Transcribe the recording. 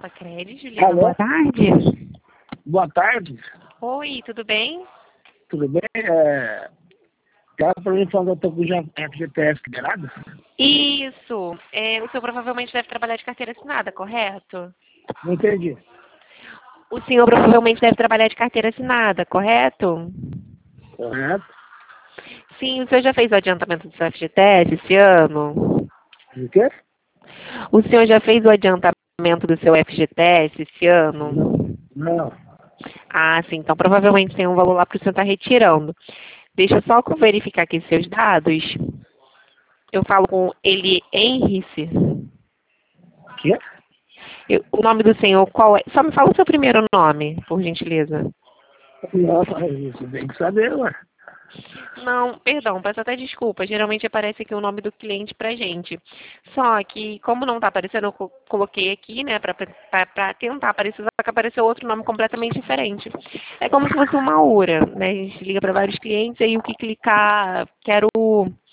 Sacredi, Juliana, Alô? boa tarde. Boa tarde, Oi, tudo bem? tudo bem? Quero para mim falar que eu estou com o FGTS liberado? Isso. O senhor provavelmente deve trabalhar de carteira assinada, correto? Não entendi. O senhor provavelmente deve trabalhar de carteira assinada, correto? Correto? Sim, o senhor já fez o adiantamento do seu FGTS esse ano? O quê? O senhor já fez o adiantamento do seu FGTS esse ano? Não. Ah, sim. Então provavelmente tem um valor lá que o senhor está retirando. Deixa eu só verificar aqui seus dados. Eu falo com ele Henrice. O quê? O nome do senhor qual é? Só me fala o seu primeiro nome, por gentileza. Nossa, isso tem que saber, ué. Não, perdão, peço até desculpa. Geralmente aparece aqui o nome do cliente pra gente. Só que, como não tá aparecendo, eu coloquei aqui, né, pra tentar aparecer, só que apareceu outro nome completamente diferente. É como se fosse uma URA, né? A gente liga para vários clientes, aí o que clicar, quero